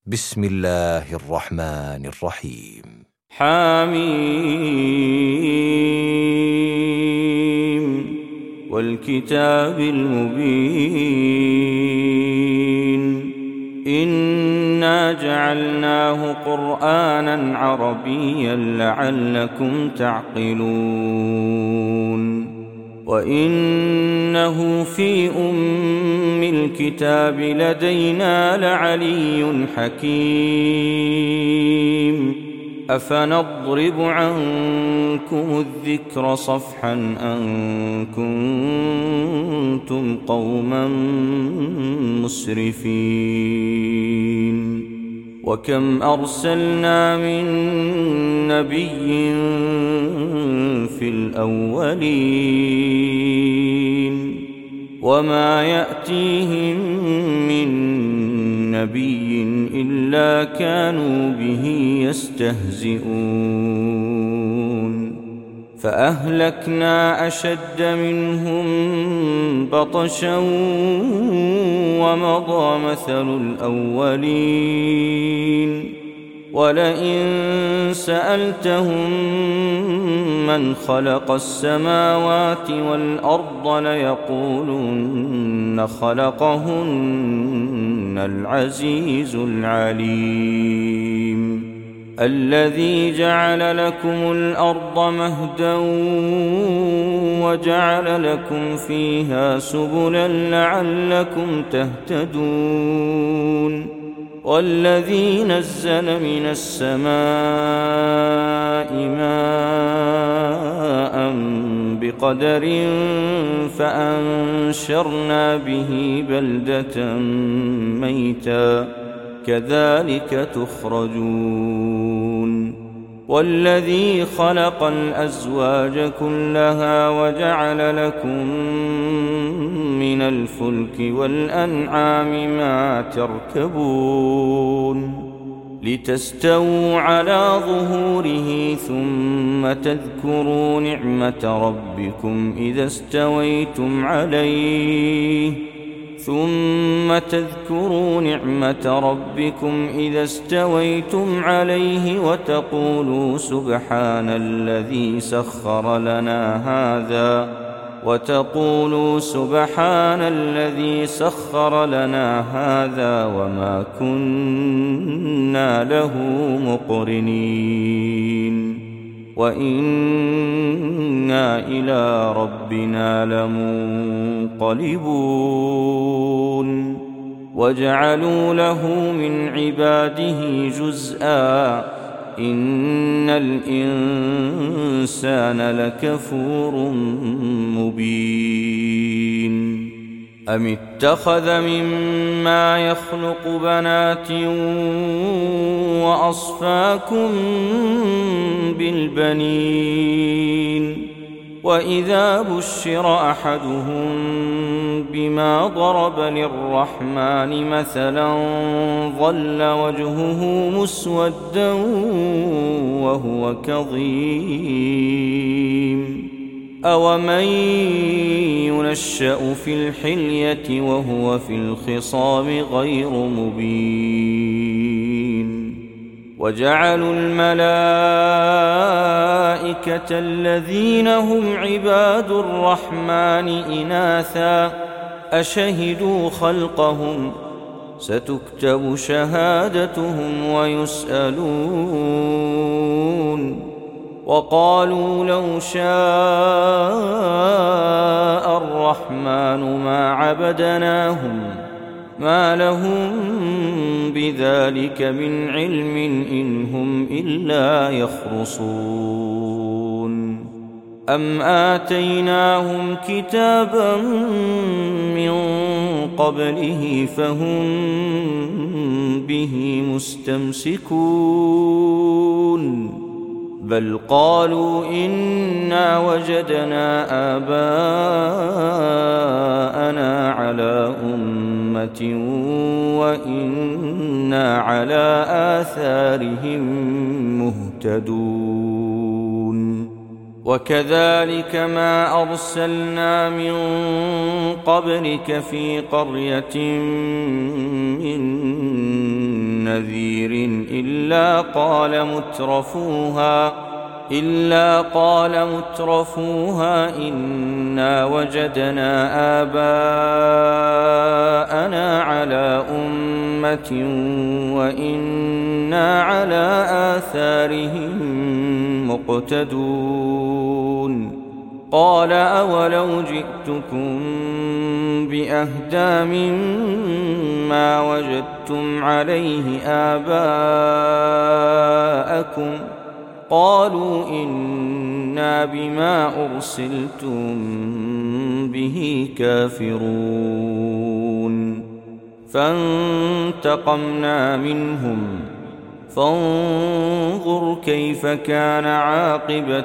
بسم الله الرحمن الرحيم. حميم والكتاب المبين إنا جعلناه قرآنا عربيا لعلكم تعقلون وإنه في أم الكتاب لدينا لعلي حكيم أفنضرب عنكم الذكر صفحا أن كنتم قوما مسرفين وكم أرسلنا من نبي في الأولين وما يأتيهم من نبي إلا كانوا به يستهزئون فأهلكنا أشد منهم بطشا ومضى مثل الأولين ولئن سألتهم من خلق السماوات والأرض ليقولن خلقهن العزيز العليم الذي جعل لكم الأرض مهدا وجعل لكم فيها سبلا لعلكم تهتدون والذي نزل من السماء ماء بقدر فأنشرنا به بلدة ميتا كذلك تخرجون والذي خلق الأزواج كلها وجعل لكم من الفلك والأنعام ما تركبون لتستووا على ظهوره ثم تذكروا نعمة ربكم إذا استويتم عليه وتقولوا سبحان الذي سخر لنا هذا وما كنا له مقرنين وإنا إلى ربنا لمنقلبون وجعلوا له من عباده جزءا إن الإنسان لكفور مبين أم اتخذ مما يخلق بنات وأصفاكم بالبنين وإذا بشر أحدهم بما ضرب للرحمن مثلا ظل وجهه مسودا وهو كظيم أومن ينشأ في الحلية وهو في الخصام غير مبين وجعلوا الملائكة الذين هم عباد الرحمن إناثا أشهدوا خلقهم ستكتب شهادتهم ويسألون وقالوا لو شاء الرحمن ما عبدناهم ما لهم بذلك من علم إن هم إلا يخرصون أم آتيناهم كتابا من قبله فهم به مستمسكون بل قالوا إنا وجدنا آباءنا على أمة وإنا على آثارهم مهتدون وكذلك ما أرسلنا من قبلك في قرية من نذير إلا قال مترفوها إنا وجدنا آباءنا على أمة وإنا على آثارهم مقتدون قال أولو جئتكم بأهدى مما وجدتم عليه آباءكم قالوا إنا بما أرسلتم به كافرون فانتقمنا منهم فانظر كيف كان عاقبة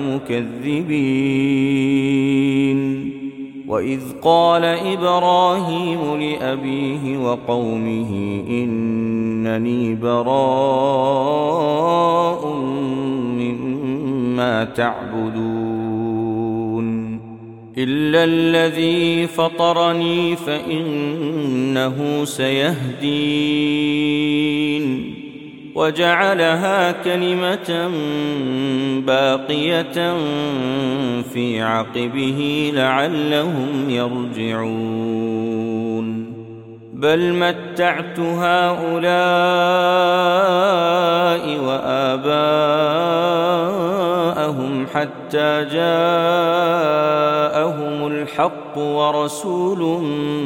المكذبين وإذ قال إبراهيم لأبيه وقومه إنني براء مما تعبدون إلا الذي فطرني فإنه سيهدين وجعلها كلمة باقية في عقبه لعلهم يرجعون بل متعت هؤلاء وآباءهم حتى جاءهم الحق ورسول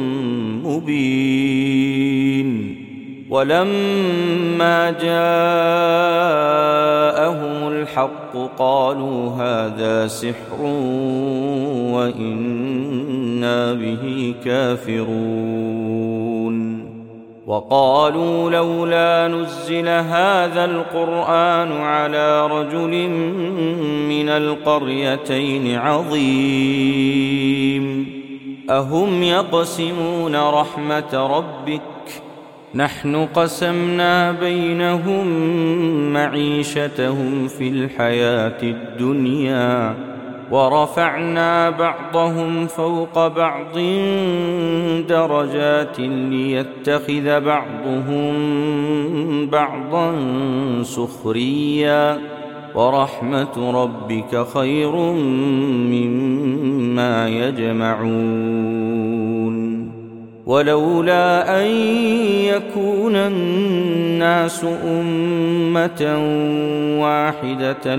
مبين ولما جاءهم الحق قالوا هذا سحر وإنا به كافرون وقالوا لولا نزل هذا القرآن على رجل من القريتين عظيم أهم يقسمون رحمة ربك نحن قسمنا بينهم معيشتهم في الحياة الدنيا ورفعنا بعضهم فوق بعض درجات ليتخذ بعضهم بعضا سخريا ورحمة ربك خير مما يجمعون ولولا أن يكون الناس أمة واحدة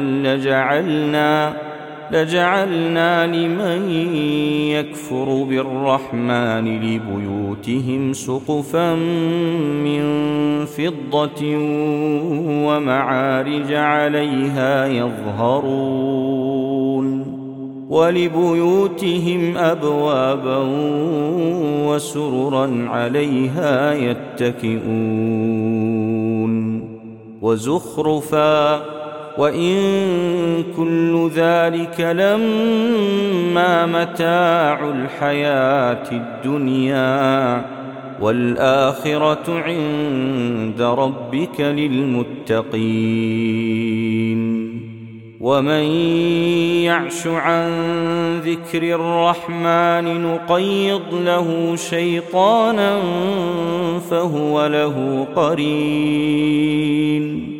لجعلنا لمن يكفر بالرحمن لبيوتهم سقفا من فضة ومعارج عليها يظهرون ولبيوتهم أبوابا وسررا عليها يتكئون وزخرفا وإن كل ذلك لما متاع الحياة الدنيا والآخرة عند ربك للمتقين ومن يعش عن ذكر الرحمن نقيض له شيطانا فهو له قرين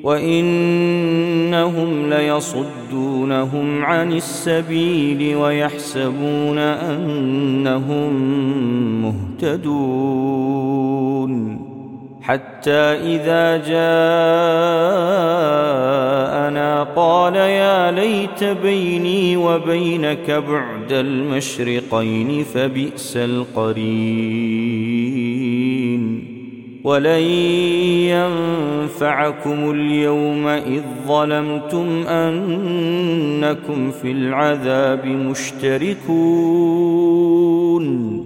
وإنهم ليصدونهم عن السبيل ويحسبون أنهم مهتدون حتى إذا جاءنا قال يا ليت بيني وبينك بعد المشرقين فبئس القرين ولن ينفعكم اليوم إذ ظلمتم أنكم في العذاب مشتركون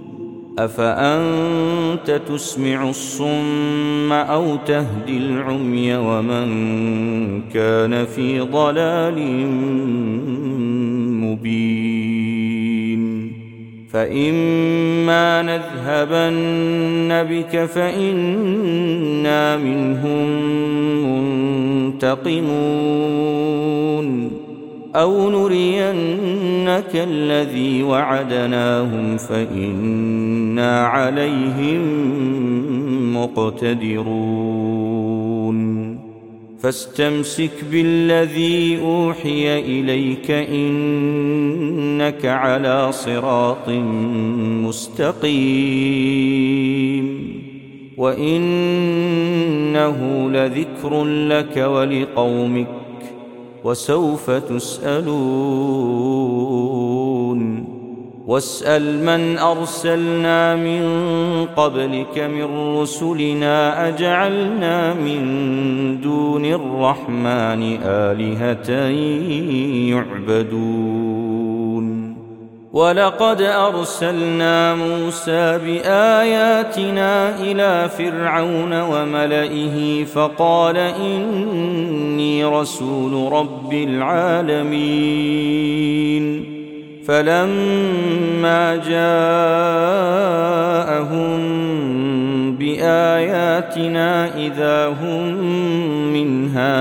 أفأنت تسمع الصم أو تهدي العمي ومن كان في ضلال مبين فإما نذهبن بك فإنا منهم منتقمون أو نرينك الذي وعدناهم فإنا عليهم مقتدرون فاستمسك بالذي أوحي إليك إنك على صراط مستقيم وإنه لذكر لك ولقومك وسوف تسألون واسأل من أرسلنا من قبلك من رسلنا أجعلنا من دون الرحمن آلهة يعبدون ولقد أرسلنا موسى بآياتنا إلى فرعون وملئه فقال إني رسول رب العالمين فلما جاءهم بآياتنا إذا هم منها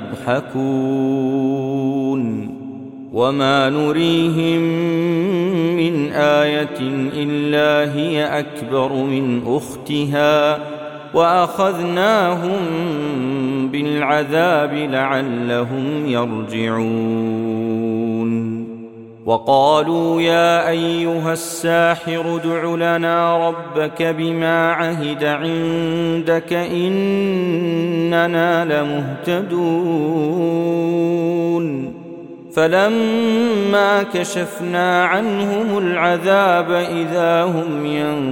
يضحكون وما نريهم من آية إلا هي أكبر من أختها وأخذناهم بالعذاب لعلهم يرجعون وقالوا يا أيها الساحر ادع لنا ربك بما عهد عندك إننا لمهتدون فلما كشفنا عنهم العذاب إذا هم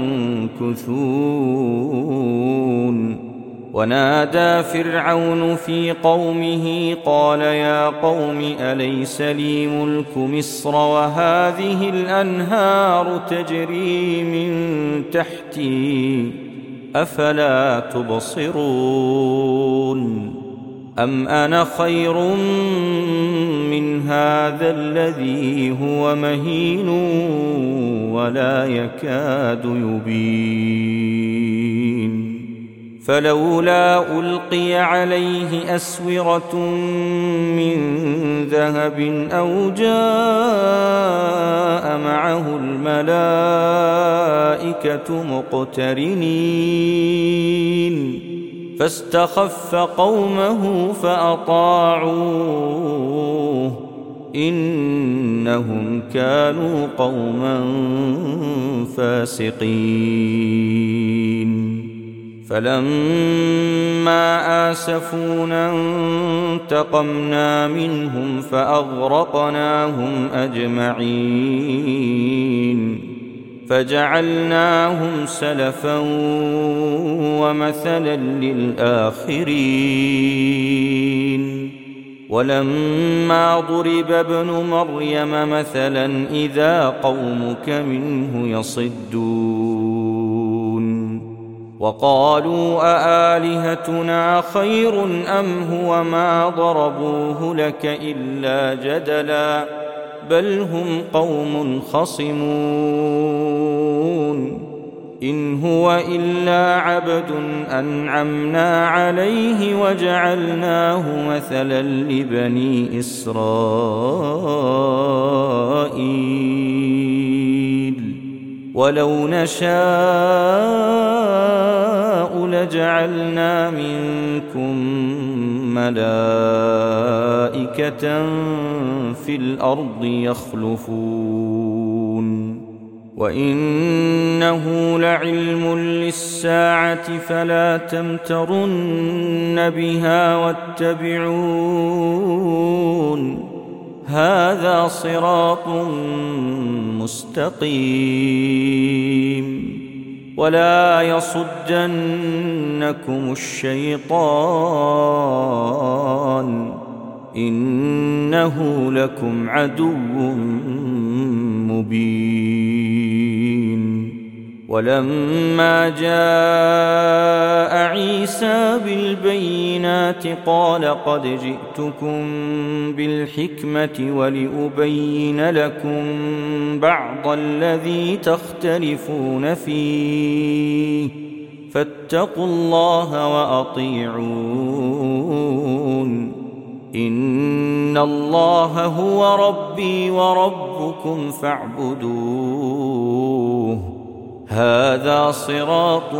ينكثون ونادى فرعون في قومه قال يا قوم أليس لي ملك مصر وهذه الأنهار تجري من تحتي أفلا تبصرون أم أنا خير من هذا الذي هو مهين ولا يكاد يبين فلولا ألقي عليه أسورة من ذهب أو جاء معه الملائكة مقترنين فاستخف قومه فأطاعوه إنهم كانوا قوما فاسقين فلما آسفونا انتقمنا منهم فأغرقناهم أجمعين فجعلناهم سلفا ومثلا للآخرين ولما ضرب ابن مريم مثلا إذا قومك منه يصدون وقالوا أآلهتنا خير أم هو ما ضربوه لك إلا جدلا بل هم قوم خصمون إن هو إلا عبد أنعمنا عليه وجعلناه مثلا لبني إسرائيل ولو نشاء لجعلنا منكم ملائكة في الأرض يخلفون وإنه لعلم للساعة فلا تمترن بها واتبعون هذا صراط مستقيم ولا يصدنكم الشيطان إنه لكم عدو مبين ولما جاء عيسى بالبينات قال قد جئتكم بالحكمة ولأبين لكم بعض الذي تختلفون فيه فاتقوا الله وأطيعون إن الله هو ربي وربكم فاعبدوه هذا صراط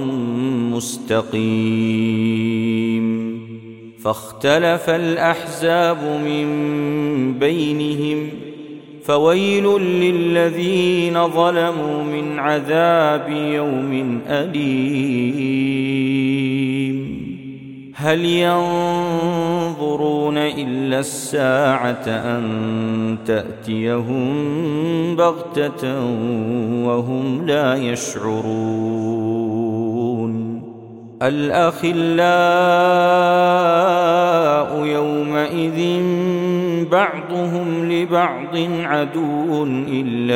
مستقيم فاختلف الأحزاب من بينهم فويل للذين ظلموا من عذاب يوم أليم هل ينظرون إلا الساعة أن تأتيهم بغتة وهم لا يشعرون الأخلاء يومئذ بعضهم لبعض عدو إلا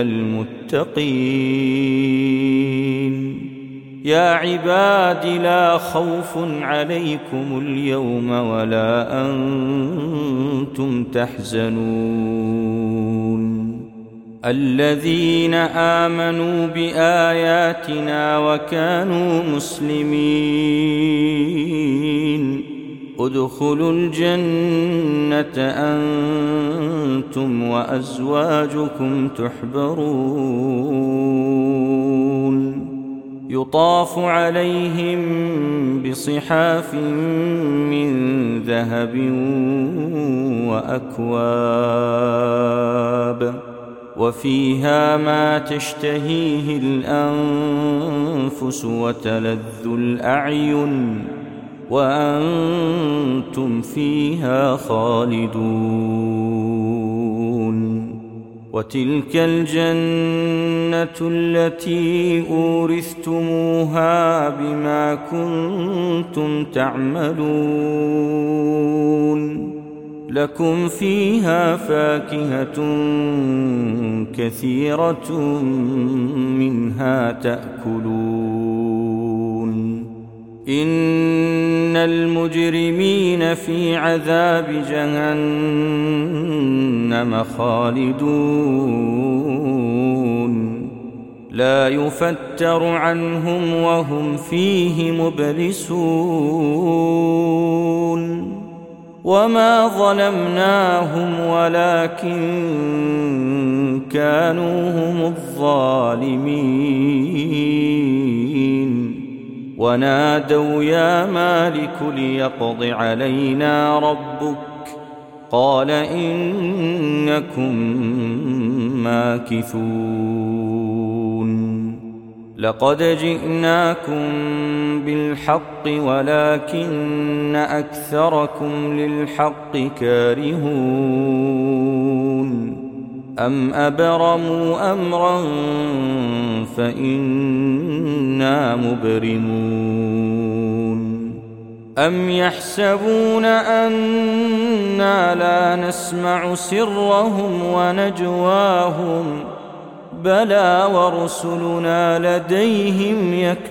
المتقين يا عباد لا خوف عليكم اليوم ولا أنتم تحزنون الذين آمنوا بآياتنا وكانوا مسلمين ادخلوا الجنة أنتم وأزواجكم تحبرون يطاف عليهم بصحاف من ذهب وأكواب وفيها ما تشتهيه الأنفس وتلذ الأعين وأنتم فيها خالدون وتلك الجنة التي أورثتموها بما كنتم تعملون لكم فيها فاكهة كثيرة منها تأكلون إن المجرمين في عذاب جهنم خالدون لا يفتر عنهم وهم فيه مبلسون وما ظلمناهم ولكن كانوا هم الظالمين ونادوا يا مالك ليقض علينا ربك قال إنكم ماكثون لقد جئناكم بالحق ولكن أكثركم للحق كارهون أم أبرموا أمرا فإنا مبرمون أم يحسبون أنا لا نسمع سرهم ونجواهم بلى ورسلنا لديهم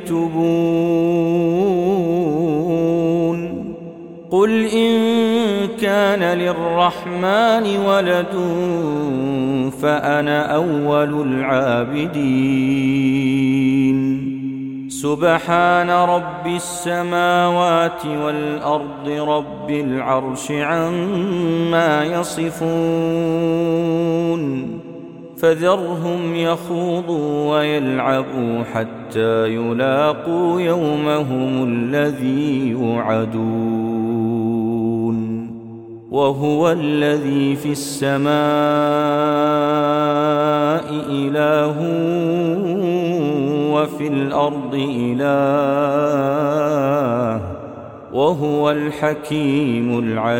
يكتبون قل إن كان للرحمن ولد فأنا أول العابدين سبحان رب السماوات والأرض رب العرش عما يصفون فذرهم يخوضوا ويلعبوا حتى يلاقوا يومهم الذي يوعدون وهو الذي في السماء إله وفي الأرض إله وهو الحكيم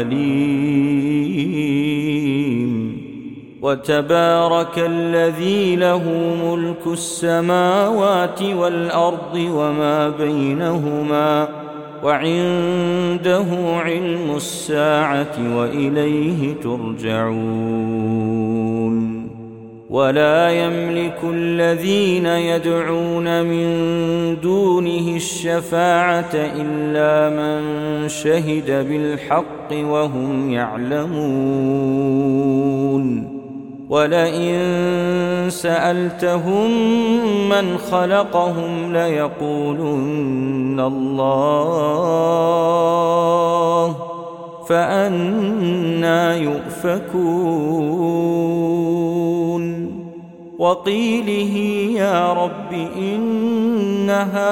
العليم وتبارك الذي له ملك السماوات والأرض وما بينهما وعنده علم الساعة وإليه ترجعون ولا يملك الذين يدعون من دونه الشفاعة إلا من شهد بالحق وهم يعلمون ولئن سألتهم من خلقهم ليقولن الله فأنى يؤفكون وقيله يا رب إن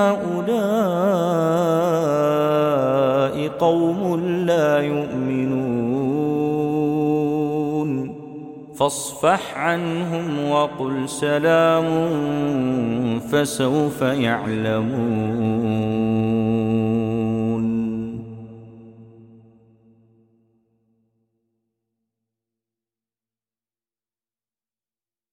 هؤلاء قوم لا يؤمنون فاصفح عنهم وقل سلام فسوف يعلمون.